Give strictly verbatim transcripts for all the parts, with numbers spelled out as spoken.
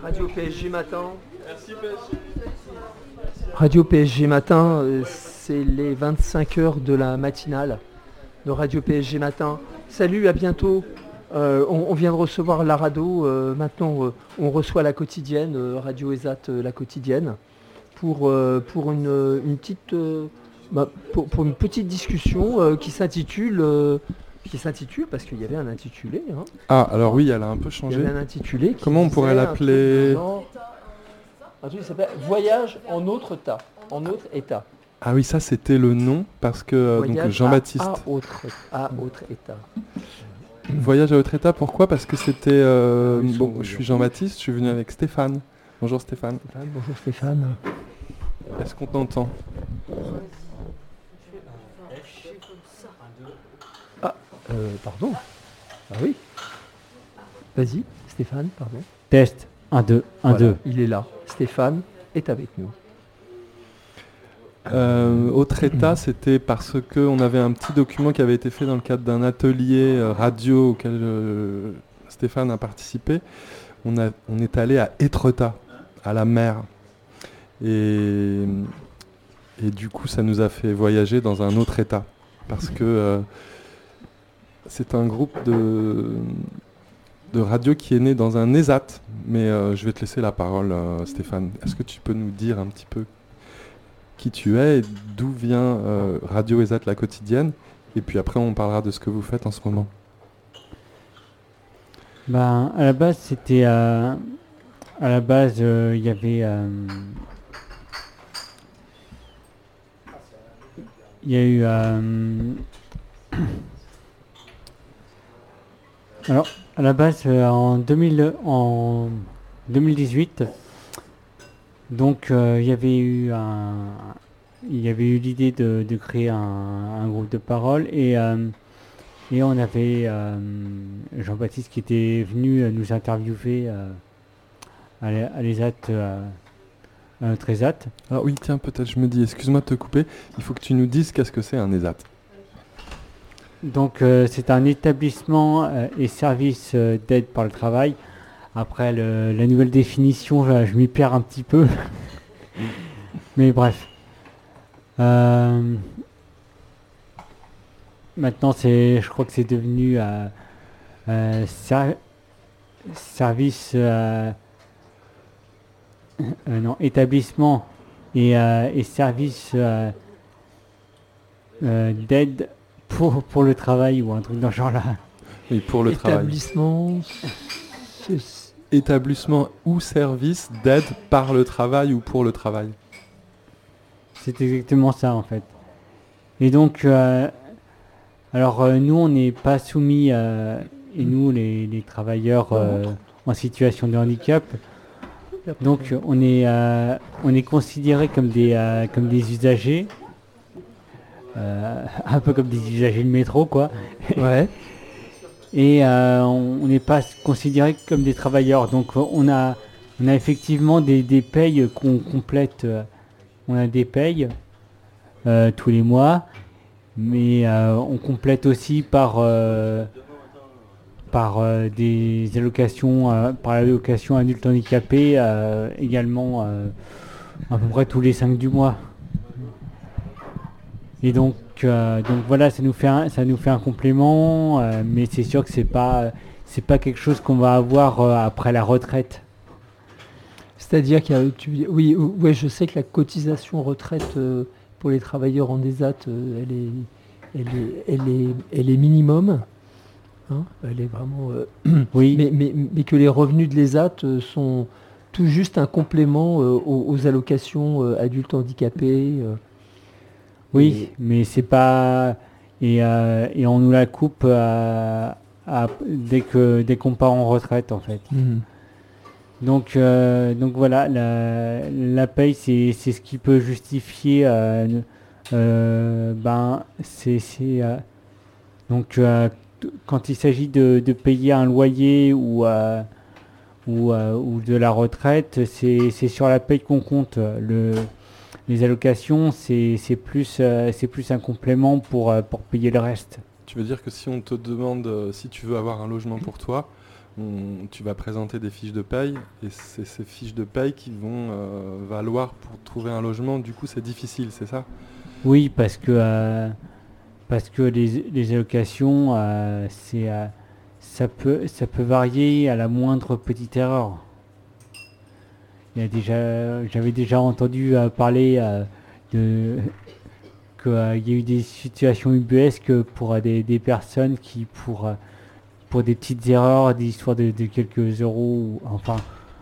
Radio P S G Matin. Merci P S G. Radio P S G Matin, euh, c'est les vingt-cinq heures de la matinale de Radio P S G Matin. Salut, à bientôt. Euh, on, on vient de recevoir la radio. Euh, maintenant, euh, on reçoit la quotidienne, euh, Radio Ezat, euh, la quotidienne, pour, euh, pour, une, une petite, euh, bah, pour, pour une petite discussion euh, qui s'intitule... Euh, qui s'intitule, parce qu'il y avait un intitulé. Hein. Ah, alors oui, elle a un peu changé. Il y avait un intitulé. Comment on pourrait l'appeler? Genre, un truc qui s'appelle Voyage en autre état. En autre état. Ah oui, ça c'était le nom, parce que donc, Jean-Baptiste. À, à, autre, à autre état. Voyage à autre état, pourquoi? Parce que c'était... Euh, oui, bon, je suis Jean-Baptiste, je suis venu avec Stéphane. Bonjour Stéphane. Stéphane bonjour Stéphane. Est-ce qu'on t'entend? Euh, pardon. Ah oui. Vas-y, Stéphane, pardon. Test, un, deux, un, deux. Il est là. Stéphane est avec nous. Euh, autre état, c'était parce qu'on avait un petit document qui avait été fait dans le cadre d'un atelier euh, radio auquel euh, Stéphane a participé. On, a, on est allé à Étretat, à la mer. Et, et du coup, ça nous a fait voyager dans un autre état. Parce que... Euh, c'est un groupe de, de radio qui est né dans un ESAT, mais euh, je vais te laisser la parole, euh, Stéphane. Est-ce que tu peux nous dire un petit peu qui tu es et d'où vient euh, Radio ESAT la quotidienne? Et puis après, on parlera de ce que vous faites en ce moment. Ben, à la base, c'était... Euh, à la base, il euh, y avait... Il euh, y a eu... Euh, Alors, à la base, euh, en, deux mille, en deux mille dix-huit, donc euh, il y avait eu un, il y avait eu l'idée de, de créer un, un groupe de parole et euh, et on avait euh, Jean-Baptiste qui était venu nous interviewer euh, à, à l'ESAT, euh, à notre ESAT. Alors oui, tiens, peut-être je me dis, excuse-moi de te couper, il faut que tu nous dises qu'est-ce que c'est un ESAT. Donc euh, c'est un établissement euh, et service euh, d'aide par le travail. Après le, la nouvelle définition, je, je m'y perds un petit peu. Mais bref. Euh, maintenant, c'est, je crois que c'est devenu euh, euh, ser- service, euh, euh, non, établissement et, euh, et service euh, euh, d'aide Pour, pour le travail ou un truc dans ce genre-là. Oui, pour le Établissement, travail. Établissement ou service d'aide par le travail ou pour le travail. C'est exactement ça en fait. Et donc, euh, alors euh, nous on n'est pas soumis, euh, et nous les, les travailleurs euh, en situation de handicap, donc on est, euh, on est considérés comme des, euh, comme des usagers. Euh, un peu comme des usagers de métro quoi. Ouais. Et euh, on n'est pas considéré comme des travailleurs, donc on a on a effectivement des, des payes qu'on complète, euh, on a des payes euh, tous les mois, mais euh, on complète aussi par euh, par euh, des allocations, euh, par l'allocation adulte handicapé euh, également euh, à peu près tous les cinq du mois. Et donc, euh, donc voilà, ça nous fait un, ça nous fait un complément, euh, mais c'est sûr que c'est pas, c'est pas quelque chose qu'on va avoir euh, après la retraite. C'est-à-dire qu'il y a, tu, oui, ouais, je sais que la cotisation retraite euh, pour les travailleurs en ESAT, euh, elle est, elle est, elle est, elle est minimum. Hein, elle est vraiment. Euh, oui. Mais, mais, mais que les revenus de l'ESAT euh, sont tout juste un complément euh, aux, aux allocations euh, adultes handicapés. Euh, Oui, et mais c'est pas et, euh, et on nous la coupe euh, à, dès que dès qu'on part en retraite en fait. Mmh. Donc euh, donc voilà, la, la paye c'est, c'est ce qui peut justifier euh, euh, ben c'est, c'est euh, donc euh, t- quand il s'agit de, de payer un loyer ou euh, ou, euh, ou de la retraite, c'est, c'est sur la paye qu'on compte. Le Les allocations, c'est, c'est, plus, euh, c'est plus un complément pour, euh, pour payer le reste. Tu veux dire que si on te demande euh, si tu veux avoir un logement pour toi, on- tu vas présenter des fiches de paye et c'est ces fiches de paye qui vont euh, valoir pour trouver un logement. Du coup, c'est difficile, c'est ça? Oui, parce que, euh, parce que les, les allocations, euh, c'est, euh, ça peut, ça peut varier à la moindre petite erreur. Il y a déjà, j'avais déjà entendu euh, parler euh, de qu'il y a eu des situations ubuesques pour euh, des, des personnes qui, pour, euh, pour des petites erreurs, des histoires de, de quelques euros, ou, enfin,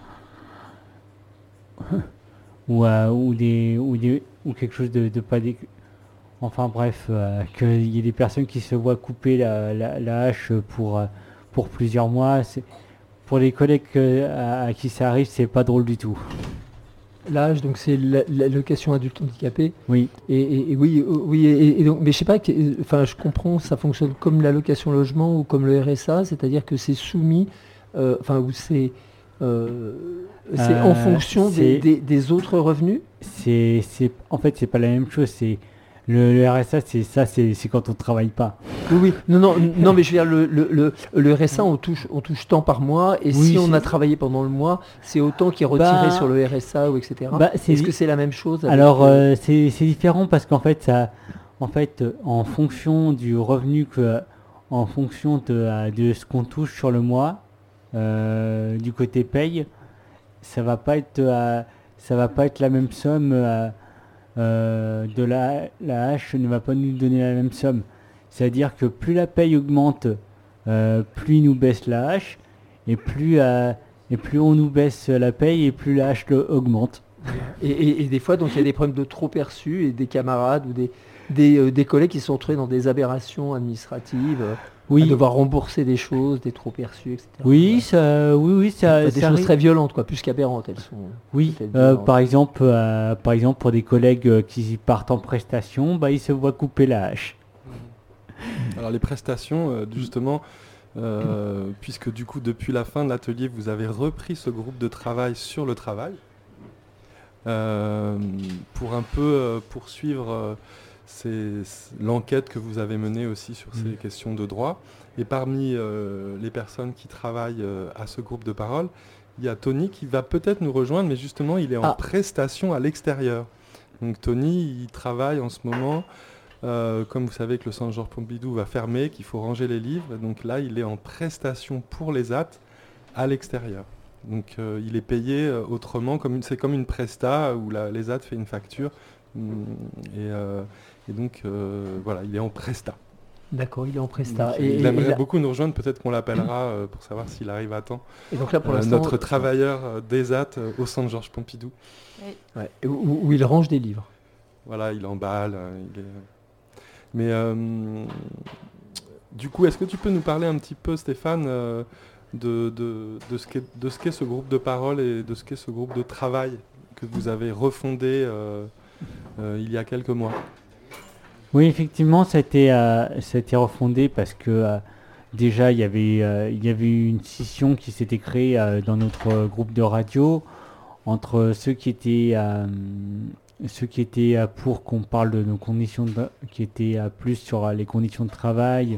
ou, euh, ou, des, ou, des, ou quelque chose de, de pas dé... Enfin bref, euh, qu'il y ait des personnes qui se voient couper la, la, la hache pour, euh, pour plusieurs mois. C'est, pour les collègues euh, à, à qui ça arrive, c'est pas drôle du tout. L'âge, donc c'est la- l'allocation adulte handicapé. Oui. Et, et- et oui, euh, oui, et, et donc, mais je sais pas, que- enfin, je comprends, ça fonctionne comme l'allocation logement ou comme le R S A, c'est-à-dire que c'est soumis, euh, enfin, ou c'est, euh, c'est en Euh, fonction des, c'est- des- des autres revenus. C'est, c'est, en fait, c'est pas la même chose. C'est le, le R S A, c'est ça, c'est, c'est quand on travaille pas. Oui, oui, non, non, n- non, mais je veux dire, le, le, le, le R S A, on touche, on touche tant par mois, et Oui, si on c'est- a travaillé pendant le mois, c'est autant qui est retiré Bah, sur le R S A, ou et cetera. bah, c'est Est-ce di- que c'est la même chose avec, Alors, euh, euh, c'est, c'est différent parce qu'en fait, ça, en fait, euh, en fonction du revenu que, en fonction de, euh, de ce qu'on touche sur le mois, euh, du côté paye, ça va pas être, euh, ça va pas être la même somme. euh, euh, de la, la hache ne va pas nous donner la même somme. C'est-à-dire que plus la paye augmente, euh, plus il nous baisse la hache, et plus, euh, et plus on nous baisse la paye, et plus la hache le- augmente. Et, et- et des fois, donc, il y a des problèmes de trop perçus et des camarades ou des, des, euh, des collègues qui se sont retrouvés dans des aberrations administratives, euh, à Oui, devoir rembourser des choses, des trop perçus, et cetera. oui, ça, oui, oui, ça, Enfin, des ça choses arrive. très violentes, quoi, plus qu'aberrantes, elles sont. Oui, peut-être euh, violentes. par exemple, euh, par exemple pour des collègues euh, qui partent en prestation, bah, ils se voient couper la hache. Alors les prestations, euh, justement, euh, puisque du coup depuis la fin de l'atelier, vous avez repris ce groupe de travail sur le travail, euh, pour un peu euh, poursuivre euh, ces- c- l'enquête que vous avez menée aussi sur ces Mhm. questions de droit. Et parmi euh, les personnes qui travaillent euh, à ce groupe de parole, il y a Tony qui va peut-être nous rejoindre, mais justement il est en Ah. prestation à l'extérieur. Donc Tony, il travaille en ce moment. Euh, comme vous savez que le centre Georges Pompidou va fermer, qu'il faut ranger les livres, donc là il est en prestation pour les A T à l'extérieur. Donc euh, il est payé euh, autrement, comme une- c'est comme une presta où la- les A T fait une facture. Hum, et, euh, et donc euh, voilà, il est en presta. D'accord, il est en presta. Donc, Et, il et- aimerait et là- beaucoup nous rejoindre, peut-être qu'on l'appellera euh, pour savoir s'il arrive à temps. et donc là, pour Euh, l'instant, notre travailleur euh, des A T euh, au centre Georges Pompidou. ouais, et où, où il range des livres. Voilà, il emballe. euh, il est... Mais euh, du coup, est-ce que tu peux nous parler un petit peu, Stéphane, euh, de, de, de ce qu'est, de ce qu'est ce groupe de parole et de ce qu'est ce groupe de travail que vous avez refondé euh, euh, il y a quelques mois? Oui, effectivement, ça a été, euh, ça a été refondé parce que euh, déjà, il y avait, euh, il y avait eu une scission qui s'était créée euh, dans notre euh, groupe de radio entre ceux qui étaient, euh, ceux qui étaient euh, pour qu'on parle de nos conditions, de, qui étaient euh, plus sur euh, les conditions de travail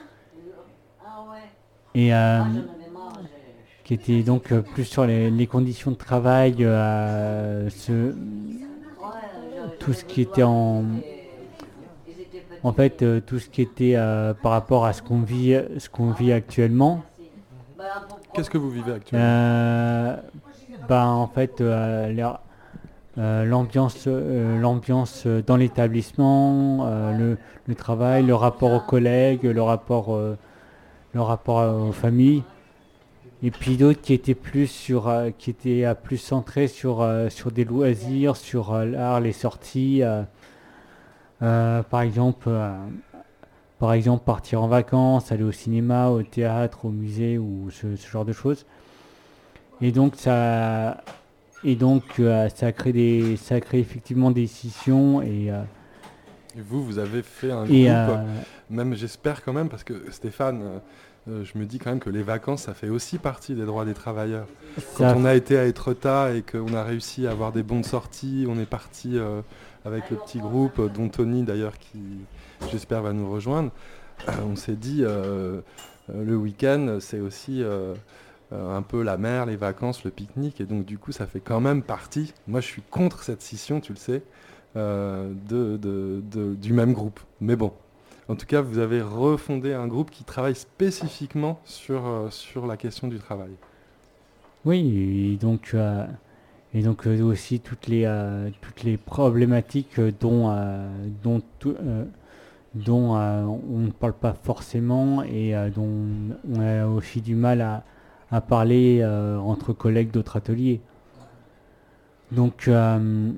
et euh, qui étaient donc euh, plus sur les, les conditions de travail, euh, ce- tout ce qui était en En fait, euh, tout ce qui était euh, par rapport à ce qu'on vit, ce qu'on vit actuellement, Qu'est-ce que vous vivez actuellement? euh, ben, en fait, euh, l'air- euh, l'ambiance, euh, l'ambiance dans l'établissement, euh, le, le travail, le rapport aux collègues, le rapport, euh, le rapport euh, aux familles, et puis d'autres qui étaient plus sur, euh, qui étaient euh, plus centrés sur, euh, sur des loisirs, sur euh, l'art, les sorties. euh, Euh, par exemple, euh, par exemple, partir en vacances, aller au cinéma, au théâtre, au musée ou ce, ce genre de choses. Et donc ça, et donc euh, ça a créé des, ça a créé effectivement des scissions et euh, Et vous, vous avez fait un et groupe, euh, même j'espère quand même, parce que Stéphane, euh, euh, je me dis quand même que les vacances, ça fait aussi partie des droits des travailleurs. Quand ça, on a été à Étretat et qu'on a réussi à avoir des bons de sortie, on est parti euh, avec le petit groupe, euh, dont Tony d'ailleurs qui, j'espère, va nous rejoindre. Euh, on s'est dit, euh, euh, le week-end, c'est aussi euh, euh, un peu la mer, les vacances, le pique-nique, et donc du coup ça fait quand même partie, moi je suis contre cette scission, tu le sais, euh, de, de, de, du même groupe. Mais bon, en tout cas vous avez refondé un groupe qui travaille spécifiquement sur, euh, sur la question du travail. Oui, et donc, euh, et donc euh, aussi toutes les, euh, toutes les problématiques euh, dont, euh, dont, tout- euh, dont euh, on ne parle pas forcément et euh, dont on a aussi du mal à, à parler euh, entre collègues d'autres ateliers. Donc, euh,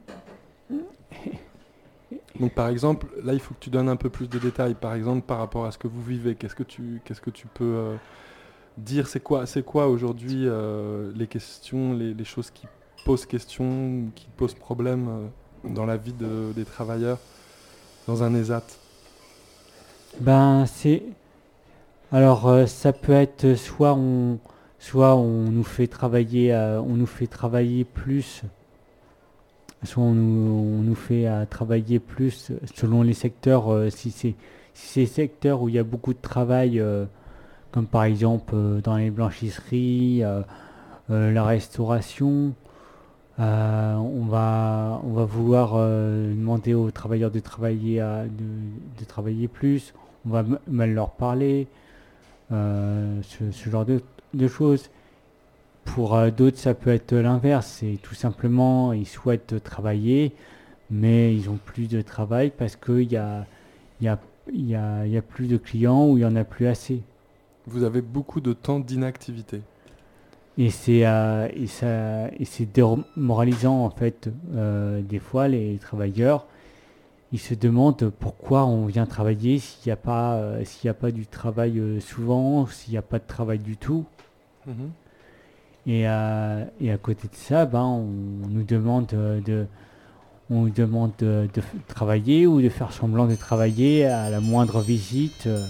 Donc par exemple, là il faut que tu donnes un peu plus de détails, par exemple par rapport à ce que vous vivez, qu'est-ce que tu, qu'est-ce que tu peux euh, dire, c'est quoi, c'est quoi aujourd'hui euh, les questions, les, les choses qui posent question, qui posent problème euh, dans la vie de- des travailleurs dans un ESAT? ben c'est alors euh, ça peut être soit on soit on nous fait travailler euh, on nous fait travailler plus soit on nous, on nous fait euh, travailler plus selon les secteurs euh, si c'est si c'est secteurs où il y a beaucoup de travail euh, comme par exemple euh, dans les blanchisseries euh, euh, la restauration euh, on va on va vouloir euh, demander aux travailleurs de travailler à- de, de travailler plus on va m- mal leur parler euh, ce, ce genre de, de choses. Pour euh, d'autres, ça peut être l'inverse. C'est tout simplement, ils souhaitent travailler, mais ils ont plus de travail parce qu'il y a, il y, a, il y, a, il y a plus de clients ou il y en a plus assez. Vous avez beaucoup de temps d'inactivité. Et c'est euh, et ça, et c'est démoralisant en fait. Euh, des fois, les travailleurs, ils se demandent pourquoi on vient travailler s'il n'y a pas, euh, s'il y a pas du travail euh, souvent, s'il n'y a pas de travail du tout. Mhm. Et, euh, et à côté de ça, ben, on, nous demande euh, de, on nous demande de, de f- travailler ou de faire semblant de travailler à la moindre visite. euh.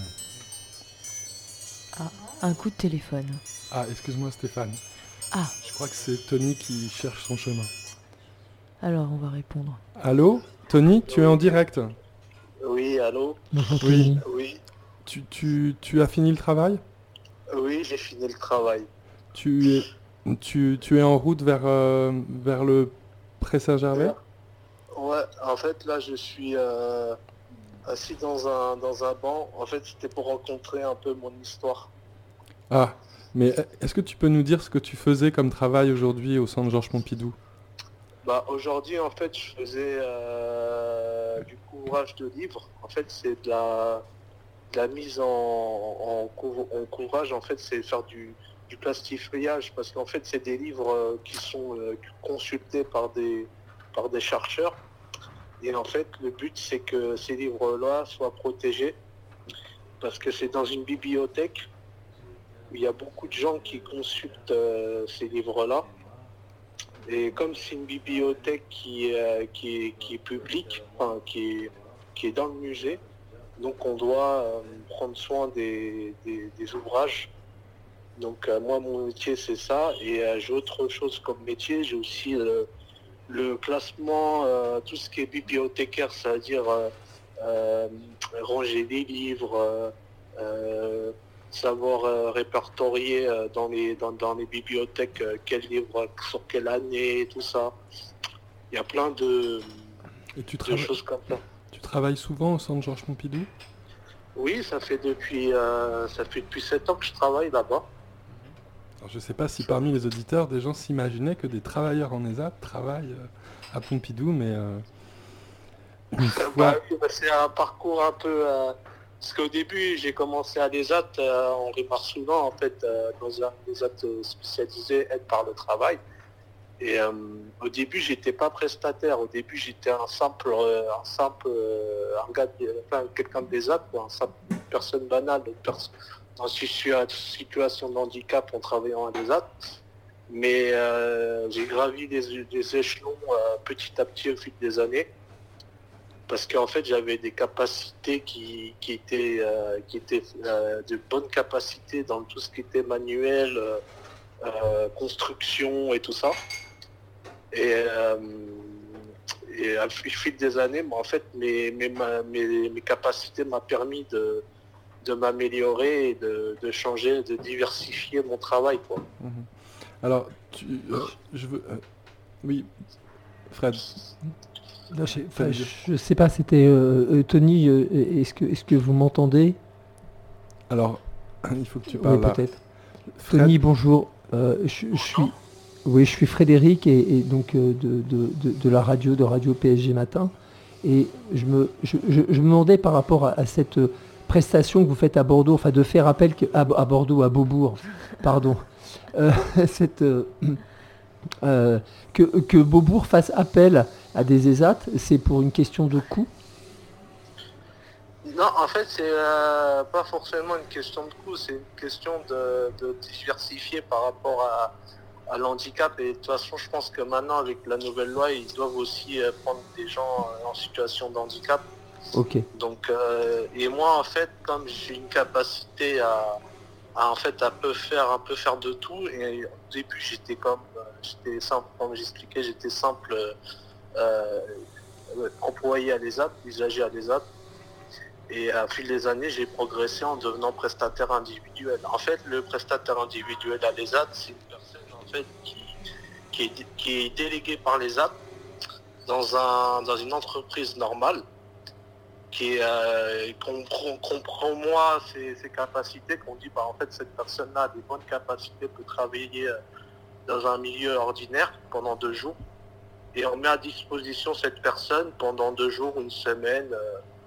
Ah, un coup de téléphone. Ah, excuse-moi Stéphane. Ah, Je crois que c'est Tony qui cherche son chemin. alors on va répondre. Allô Tony, tu es en direct. Oui, allô? Bonjour Oui. Tony. Oui, Tu, tu, tu as fini le travail? oui, j'ai fini le travail. Tu es, tu, tu es en route vers, euh, vers le Pré Saint-Gervais? Ouais, en fait, là, je suis euh, assis dans un, dans un banc. En fait, c'était pour rencontrer un peu mon histoire. Ah, mais est-ce que tu peux nous dire ce que tu faisais comme travail aujourd'hui au centre Georges Pompidou? Bah, aujourd'hui, en fait, je faisais euh, du couvrage de livres. En fait, c'est de la, de la mise en, en, cou- en couvrage. En fait, c'est faire du, du plastifriage. Parce qu'en fait, c'est des livres euh, qui sont euh, consultés par des, par des chercheurs. Et en fait, le but, c'est que ces livres-là soient protégés. Parce que c'est dans une bibliothèque où il y a beaucoup de gens qui consultent euh, ces livres-là. Et comme c'est une bibliothèque qui, est, euh, qui, est, qui est publique, enfin, qui, est, qui est dans le musée, donc on doit euh, prendre soin des, des, des ouvrages. Donc euh, moi, mon métier, c'est ça. Et euh, j'ai autre chose comme métier. J'ai aussi euh, le classement, euh, tout ce qui est bibliothécaire, c'est-à-dire euh, euh, ranger des livres, euh, euh, savoir euh, répertorier euh, dans, les, dans, dans les bibliothèques euh, quel livre, sur quelle année, tout ça. Il y a plein de, Et tu, de trava- choses comme ça. tu travailles souvent au centre Georges Pompidou? Oui, ça fait depuis euh, ça fait depuis sept ans que je travaille là-bas. Alors, je ne sais pas si parmi les auditeurs, des gens s'imaginaient que des travailleurs en ESAT travaillent euh, à Pompidou, mais euh, une fois... Bah, bah, c'est un parcours un peu... euh, parce qu'au début, j'ai commencé à l'ESAT euh, en Henri-Marsoulin, en fait, euh, dans un ESAT spécialisé aide par le travail. Et euh, au début, j'étais pas prestataire. Au début, j'étais un simple, euh, un simple, euh, un gars, de- enfin, quelqu'un de l'ESAT, quoi, un simple, une personne banale, une personne dans une situa- situation de handicap en travaillant à l'ESAT. Mais euh, j'ai gravi des, des échelons euh, petit à petit au fil des années. Parce qu'en fait, j'avais des capacités qui, qui étaient, euh, qui étaient euh, de bonnes capacités dans tout ce qui était manuel, euh, euh, construction et tout ça. Et, euh, et au fil des années, moi, en fait, mes, mes, mes, mes capacités m'ont permis de, de m'améliorer et de, de changer, de diversifier mon travail, quoi. Mmh. Alors, tu, euh, je veux... euh, oui, Fred. Non, je, enfin, je, je sais pas, c'était euh, euh, Tony, euh, est-ce que, est-ce que vous m'entendez? Alors, il faut que tu parles Oui, là. peut-être. Fred, Tony, bonjour. Euh, je, je suis, oui, je suis Frédéric et, et donc euh, de, de, de, de la radio, de Radio P S G Matin. Et je me, je, je, je me demandais par rapport à, à cette prestation que vous faites à Bordeaux, enfin de faire appel que, à, à Bordeaux, à Beaubourg, pardon, euh, cette, euh, euh, que, que Beaubourg fasse appel à des E S A T, c'est pour une question de coût? Non, en fait, c'est euh, pas forcément une question de coût, c'est une question de, de diversifier par rapport à, à l'handicap. Et de toute façon, je pense que maintenant, avec la nouvelle loi, ils doivent aussi euh, prendre des gens euh, en situation de handicap. Ok. Donc, euh, et moi, en fait, comme j'ai une capacité à, à, en fait, à peu faire, un peu faire de tout, et au début, j'étais comme, euh, j'étais simple, comme j'expliquais, j'étais simple euh, employé à l'E S A T, usager à l'E S A T. Et à fil des années, j'ai progressé en devenant prestataire individuel. En fait, le prestataire individuel à l'E S A T, c'est une personne en fait, qui, qui, est, qui est déléguée par l'E S A T dans, un, dans une entreprise normale, qui euh, comprend, comprend moi ses, ses capacités, qu'on dit bah, en fait cette personne-là a des bonnes capacités pour travailler dans un milieu ordinaire pendant deux jours. Et on met à disposition cette personne pendant deux jours, une semaine, euh,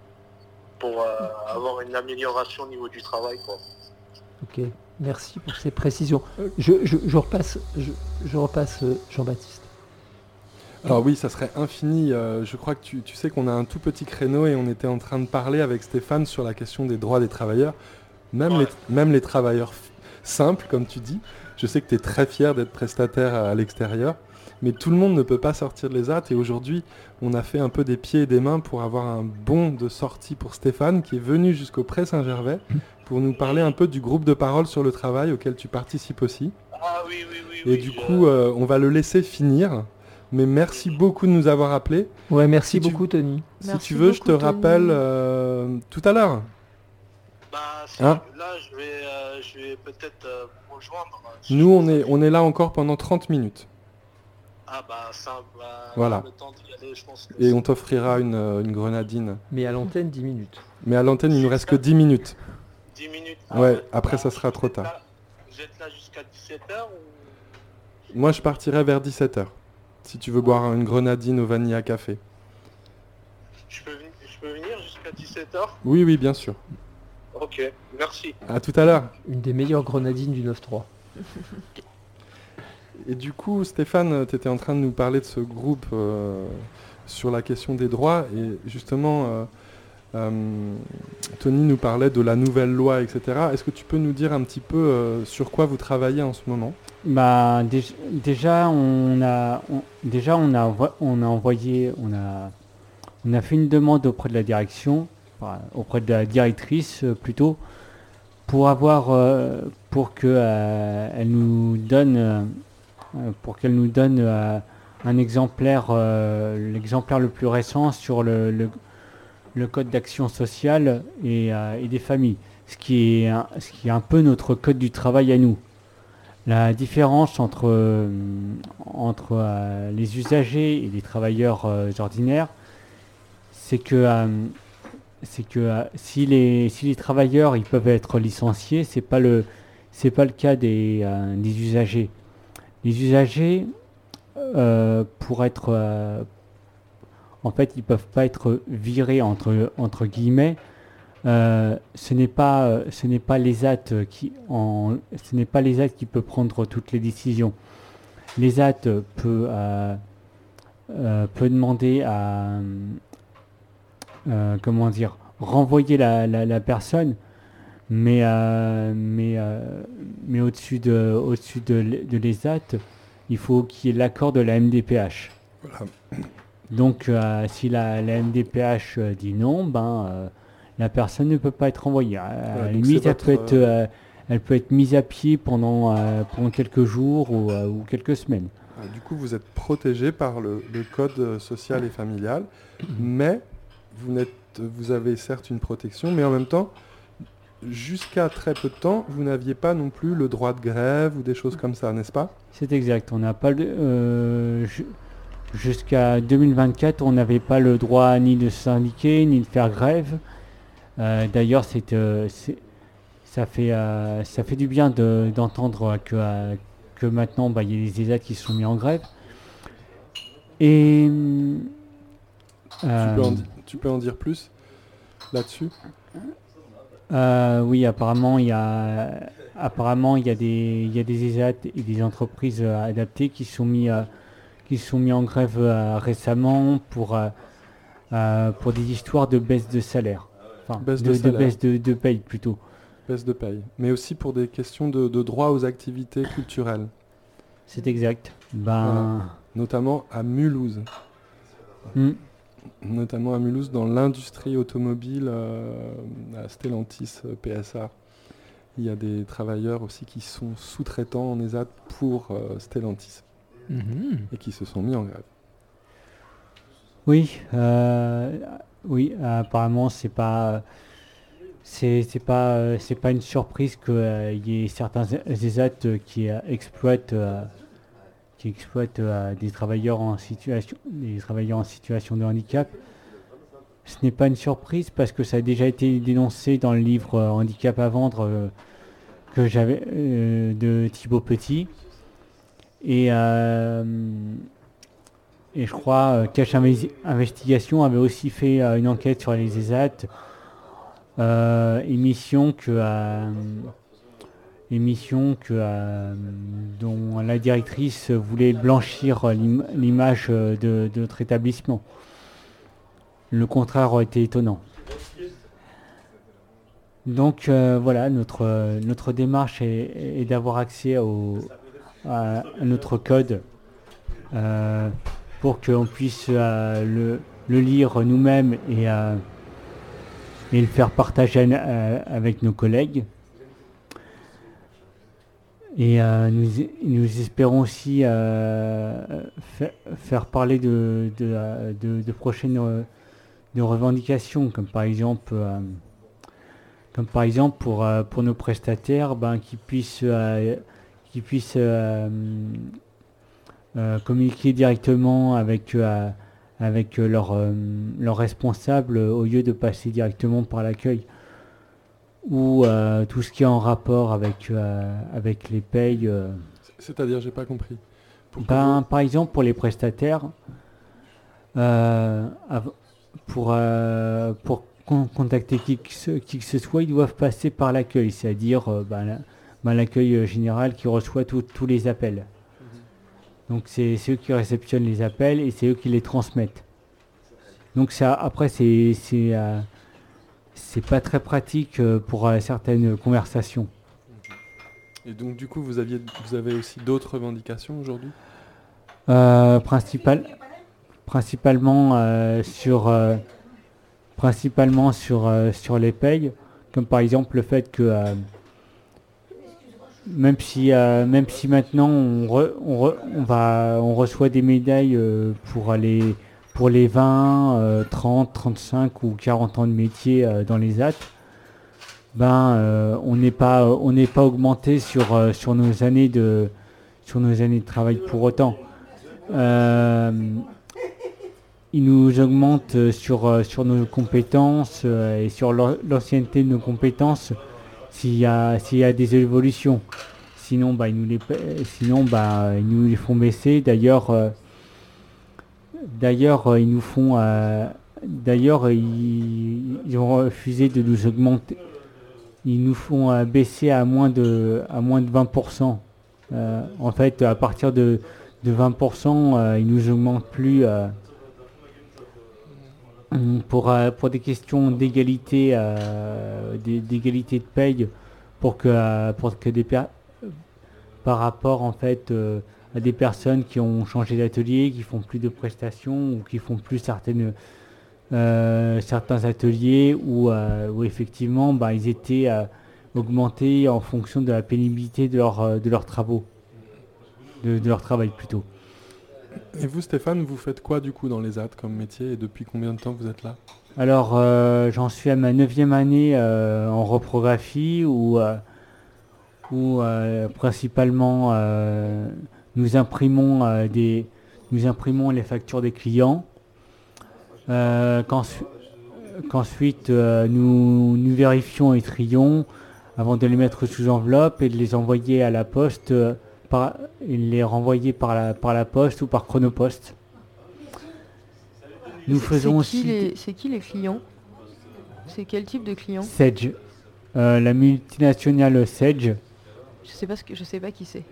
pour euh, avoir une amélioration au niveau du travail, quoi. Ok, merci pour ces précisions. Je, je, je repasse, je, je repasse euh, Jean-Baptiste. Alors oui, ça serait infini. Euh, je crois que tu, tu sais qu'on a un tout petit créneau et on était en train de parler avec Stéphane sur la question des droits des travailleurs, même, Ouais. les, même les travailleurs f- simples, comme tu dis. Je sais que tu es très fier d'être prestataire à, à l'extérieur, mais tout le monde ne peut pas sortir de l'E S A T. Et aujourd'hui, on a fait un peu des pieds et des mains pour avoir un bon de sortie pour Stéphane, qui est venu jusqu'au Pré Saint-Gervais pour nous parler un peu du groupe de parole sur le travail auquel tu participes aussi. Ah oui, oui, oui. Et oui, du je- coup, euh, on va le laisser finir. Mais merci beaucoup de nous avoir appelés. Ouais, merci Si tu- beaucoup Tony. Si Merci tu veux, je te beaucoup, Tony. rappelle euh, tout à l'heure. Bah, si- Hein là, je vais, euh, je vais peut-être euh, vous rejoindre. Nous, on est, on est là encore pendant trente minutes. Ah bah ça, bah, Voilà. le temps d'y aller, je pense que Et c'est- on t'offrira une, euh, une grenadine. Mais à l'antenne, dix minutes. Mais à l'antenne, il nous reste que dix minutes. dix minutes. Ouais, après, bah, ça sera vous trop êtes tard. là- Vous êtes là jusqu'à dix-sept heures ou... Moi, je partirai vers dix-sept heures. Si tu veux boire une grenadine au vanilla café. Je peux, venir- je peux venir jusqu'à dix-sept heures? Oui, oui, bien sûr. Ok, merci. À tout à l'heure. Une des meilleures grenadines du neuf trois. Et du coup, Stéphane, tu étais en train de nous parler de ce groupe euh, sur la question des droits. Et justement, euh, euh, Tony nous parlait de la nouvelle loi, et cetera. Est-ce que tu peux nous dire un petit peu euh, sur quoi vous travaillez en ce moment? Bah, déj- déjà, on a, on- déjà, on a, envo- on a envoyé, on a, on a fait une demande auprès de la direction, enfin, auprès de la directrice euh, plutôt, pour avoir, euh, pour que euh, elle nous donne, euh, euh, pour qu'elle nous donne euh, un exemplaire, euh, l'exemplaire le plus récent sur le, le, le code d'action sociale et, euh, et des familles, ce qui est, un- ce qui est un peu notre code du travail à nous. La différence entre, euh, entre euh, les usagers et les travailleurs euh, ordinaires, c'est que, euh, c'est que euh, si, les, si les travailleurs ils peuvent être licenciés, c'est pas le, c'est pas le cas des, euh, des usagers. Les usagers, euh, pour être, euh, en fait, ils peuvent pas être virés entre, entre guillemets. Euh, ce n'est pas, euh, ce n'est pas l'E S A T qui, en, ce n'est pas l'E S A T qui peut prendre toutes les décisions. L'E S A T peut, euh, euh, peut demander à, euh, comment dire, renvoyer la, la, la personne, mais, euh, mais, euh, mais au-dessus de, au-dessus de, l- de l'E S A T, il faut qu'il y ait l'accord de la M D P H. Voilà. Donc, euh, si la, la M D P H euh, dit non, ben, euh, la personne ne peut pas être renvoyée. À Voilà, la donc limite, c'est elle, peut votre, être, euh, elle peut être mise à pied pendant, euh, pendant quelques jours ou, euh, ou quelques semaines. Ah, Du coup, vous êtes protégé par le, le code euh, social et familial, mais vous, n'êtes, vous avez certes une protection, mais en même temps, jusqu'à très peu de temps, vous n'aviez pas non plus le droit de grève ou des choses comme ça, n'est-ce pas? C'est exact. On n'a pas le, euh, ju- jusqu'à deux mille vingt-quatre, on n'avait pas le droit ni de syndiquer ni de faire grève. Euh, d'ailleurs, c'est, euh, c'est- ça fait euh, ça fait du bien de- d'entendre que euh, que maintenant, bah, il y a les ESAT qui se sont mis en grève. Et Tu euh, peux en, di- tu peux en dire plus là-dessus? Euh, oui, apparemment, il y a, apparemment, il y a des, il y a des ESAT et des entreprises euh, adaptées qui sont mis, euh, qui sont mis en grève euh, récemment pour, euh, euh, pour des histoires de baisse de salaire. Enfin, Baisse de, de de salaire. baisse de, de paye plutôt. Baisse de paye. Mais aussi pour des questions de, de droit aux activités culturelles, C'est exact. Ben, notamment à Mulhouse. hmm, Notamment à Mulhouse dans l'industrie automobile, euh, à Stellantis, euh, P S A. Il y a des travailleurs aussi qui sont sous-traitants en ESAT pour euh, Stellantis Mhm. et qui se sont mis en grève. oui, euh, oui. Apparemment, c'est pas, c'est, c'est pas, euh, c'est pas une surprise qu'il y ait certains ESAT euh, qui euh, exploitent. euh, qui exploitent euh, des travailleurs en situation, des travailleurs en situation de handicap. Ce n'est pas une surprise parce que ça a déjà été dénoncé dans le livre euh, Handicap à vendre euh, que j'avais euh, de Thibaut Petit. Et, euh, et je crois euh, Cache Inves- Investigation avait aussi fait euh, une enquête sur les ESAT, euh, émission que euh, émission que, euh, dont la directrice voulait blanchir l'im- l'image euh, de, de notre établissement. Le contraire aurait été étonnant. Donc euh, voilà, notre, euh, notre démarche est, est d'avoir accès au, à, à notre code euh, pour qu'on puisse euh, le, le lire nous-mêmes et, euh, et le faire partager euh, avec nos collègues. Et euh, nous, nous espérons aussi euh, fa- faire parler de, de, euh, de- de prochaines euh, de revendications, comme par exemple, euh, comme par exemple pour, euh, pour nos prestataires, ben, qui puissent, euh, qui puissent euh, euh, communiquer directement avec, euh, avec leur, euh, leur responsable au lieu de passer directement par l'accueil. Ou euh, tout ce qui est en rapport avec, euh, avec les payes. euh. C'est-à-dire, j'ai pas compris. Pour que Ben, vous- par exemple, pour les prestataires, euh, av- pour, euh, pour con- contacter qui que, ce, qui que ce soit, ils doivent passer par l'accueil, c'est-à-dire euh, ben, la- ben, l'accueil euh, général qui reçoit tout- tous les appels. Donc c'est c'est eux qui réceptionnent les appels et c'est eux qui les transmettent. Donc ça, après, c'est c'est euh, c'est pas très pratique euh, pour euh, certaines conversations. Et donc, du coup, vous, aviez, vous avez aussi d'autres revendications aujourd'hui? Euh, principal, principalement euh, sur euh, principalement sur euh, sur les payes, comme par exemple le fait que euh, même si euh, même si maintenant on, re- on, re- on va on reçoit des médailles euh, pour les pour les vingt, euh, trente, trente-cinq ou quarante ans de métier euh, dans les A T, ben euh, on n'est pas on n'est pas augmenté sur euh, sur nos années de sur nos années de travail pour autant. Euh, il nous augmente sur, euh, sur nos compétences euh, et sur l'an- l'ancienneté de nos compétences s'il y a, s'il y a des évolutions. Sinon, bah, ils nous les, pa- sinon bah, ils nous les font baisser. D'ailleurs, euh, d'ailleurs euh, ils nous font. euh, d'ailleurs, ils, ils ont refusé de nous augmenter. Ils nous font euh, baisser à moins de, à moins de vingt pour cent. Euh, en fait, à partir de de vingt pour cent, euh, ils nous augmentent plus euh, pour, euh, pour des questions d'égalité, euh, d'é- d'égalité de paye, pour que, euh, pour que des per- par rapport en fait euh, à des personnes qui ont changé d'atelier, qui font plus de prestations ou qui font plus certaines, euh, certains ateliers où, euh, où effectivement bah, ils étaient euh, augmentés en fonction de la pénibilité de, leur, euh, de leurs travaux, de, de leur travail plutôt. Et vous, Stéphane, vous faites quoi du coup dans les A T comme métier et depuis combien de temps vous êtes là? Alors, euh, j'en suis à ma neuvième année euh, en reprographie où, euh, où euh, principalement euh, nous imprimons euh, des, nous imprimons les factures des clients. Euh, qu'ensu- qu'ensuite euh, nous, nous vérifions et trions avant de les mettre sous enveloppe et de les envoyer à la poste, euh, par, et de les renvoyer par la, par la poste ou par chronopost. Nous faisons C'est qui, aussi les... c'est qui les clients? C'est quel type de clients? Sedge, euh, la multinationale Sedge. Je sais pas ce que je sais pas qui c'est.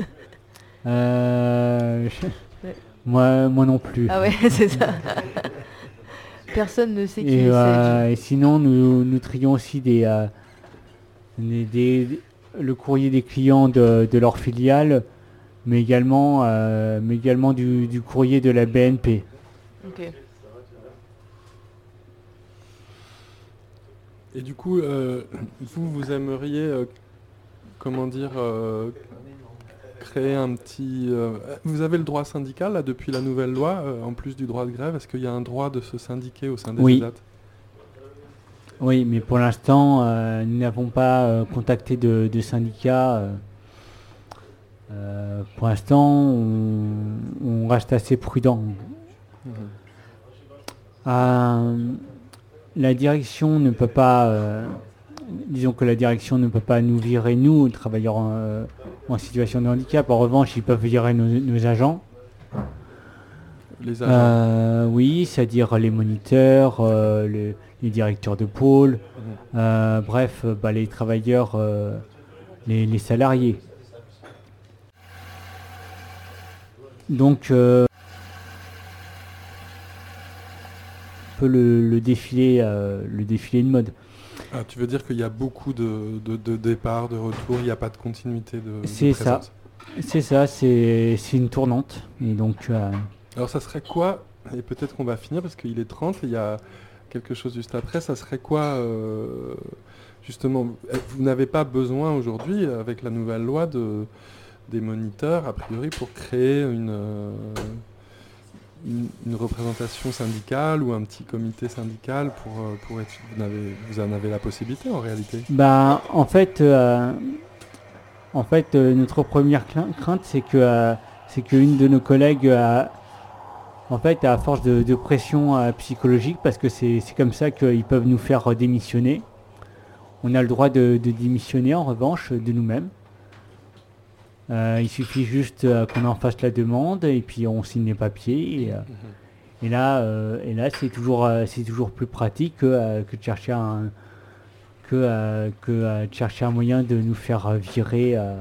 Euh, je- Ouais. moi, moi non plus. Ah ouais, c'est ça. Personne ne sait qui Et, est euh, Sedge. et sinon, nous, nous trions aussi des, euh, des- des- le courrier des clients de, de leur filiale, mais également, euh, mais également du, du courrier de la B N P. Ok. Et du coup, euh, vous, vous aimeriez, euh, comment dire, euh, créer un petit... euh, vous avez le droit syndical là, depuis la nouvelle loi, euh, en plus du droit de grève. Est-ce qu'il y a un droit de se syndiquer au sein des Oui. E S A T? Oui, mais pour l'instant, euh, nous n'avons pas euh, contacté de, de syndicat. euh. Euh, pour l'instant, on, on reste assez prudent. Mhm. Euh, la direction ne peut pas, euh, disons que la direction ne peut pas nous virer, nous, travailleurs en, euh, en situation de handicap. En revanche, ils peuvent virer nos, nos agents. Les agents. Euh, oui, c'est-à-dire les moniteurs, euh, le- les directeurs de pôle, Mhm. euh, bref, euh, bah, les travailleurs, euh, les, les salariés. Donc, euh, un peu le, le défilé, euh, le défilé de mode. Ah, tu veux dire qu'il y a beaucoup de, de, de départs, de retours, il n'y a pas de continuité de, de C'est ça. présence. C'est ça, c'est c'est une tournante. Et donc, euh, Alors ça serait quoi, et peut-être qu'on va finir parce qu'il est trente, et il y a quelque chose juste après, ça serait quoi, euh, justement, vous n'avez pas besoin aujourd'hui, avec la nouvelle loi, de, des moniteurs, a priori, pour créer une, euh, une, une représentation syndicale ou un petit comité syndical pour, euh, pour être, vous, n'avez- vous en avez la possibilité en réalité? bah, en fait, euh, en fait euh, notre première crain- crainte, c'est que euh, c'est qu'une de nos collègues a, en fait, à force de, de pression euh, psychologique, parce que c'est c'est comme ça qu'ils peuvent nous faire euh, démissionner. On a le droit de, de démissionner en revanche de nous-mêmes. Euh, il suffit juste euh, qu'on en fasse la demande et puis on signe les papiers. Et, euh, et là, euh, et là c'est toujours, euh, c'est toujours plus pratique que, euh, que de chercher un, que, euh, que euh, de chercher un moyen de nous faire euh, virer. euh.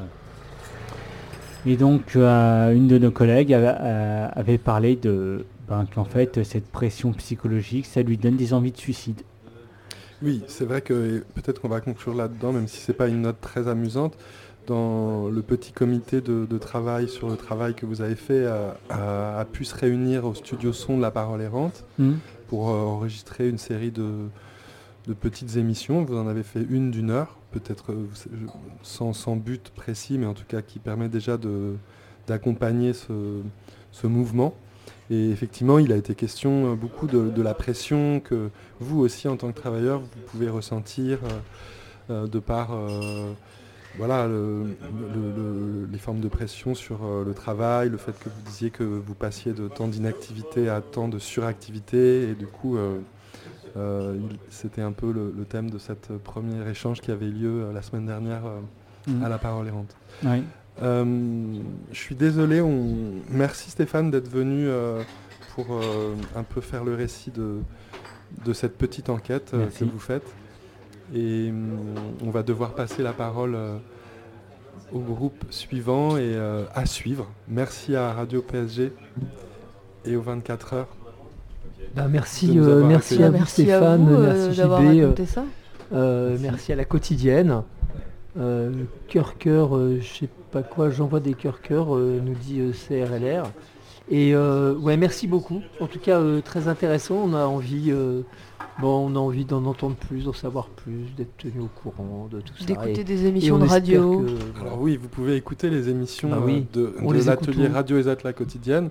Et donc, euh, une de nos collègues avait, euh, avait parlé de ben, qu'en fait, cette pression psychologique, ça lui donne des envies de suicide. Oui, c'est vrai que peut-être qu'on va conclure là-dedans, même si c'est pas une note très amusante. Dans le petit comité de, de travail sur le travail que vous avez fait, a, a- a pu se réunir au studio son de La Parole Errante Hmm. pour euh, enregistrer une série de, de petites émissions. Vous en avez fait une d'une heure, peut-être euh, vous- je- sans, sans but précis, mais en tout cas qui permet déjà de- d'accompagner ce, ce mouvement. Et effectivement, il a été question euh, beaucoup de, de la pression que vous aussi, en tant que travailleur, vous pouvez ressentir euh, euh, de par euh, voilà, le- le- le- les formes de pression sur euh, le travail, le fait que vous disiez que vous passiez de temps d'inactivité à temps de suractivité. Et du coup, euh, euh, il- c'était un peu le, le thème de cette premier échange qui avait lieu euh, la semaine dernière euh, Hmm. à La Parole Errante. Oui. Euh, je suis désolé, on... merci Stéphane d'être venu euh, pour euh, un peu faire le récit de, de cette petite enquête euh, Merci. que vous faites. Et hum, on va devoir passer la parole euh, au groupe suivant et euh, à suivre. Merci à Radio P S G et aux vingt-quatre heures. Bah, merci, de nous euh, avoir merci accueillis. à vous Merci Stéphane, à vous euh, merci d'avoir J B, euh, raconté ça. euh, merci à la quotidienne. Euh, cœur cœur, euh, je sais pas quoi, j'envoie des cœurs cœurs, euh, nous dit euh, C R L R. Et euh, ouais, merci beaucoup. En tout cas, euh, très intéressant. On a envie, euh, bon, on a envie d'en entendre plus, d'en savoir plus, d'être tenu au courant de tout ça. D'écouter Et- des et émissions on de espère radio. que, voilà. Alors oui, vous pouvez écouter les émissions Bah oui, euh, de, on de les écoute l'atelier où Radio Esat la quotidienne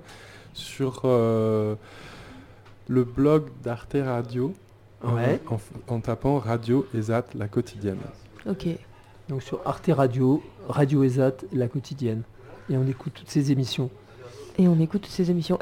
sur euh, le blog d'Arte Radio, Ouais. en, en- en tapant Radio Ezat, la quotidienne. Ok. Donc sur Arte Radio, Radio Ezat, la quotidienne. Et on écoute toutes ces émissions. Et on écoute toutes ces émissions.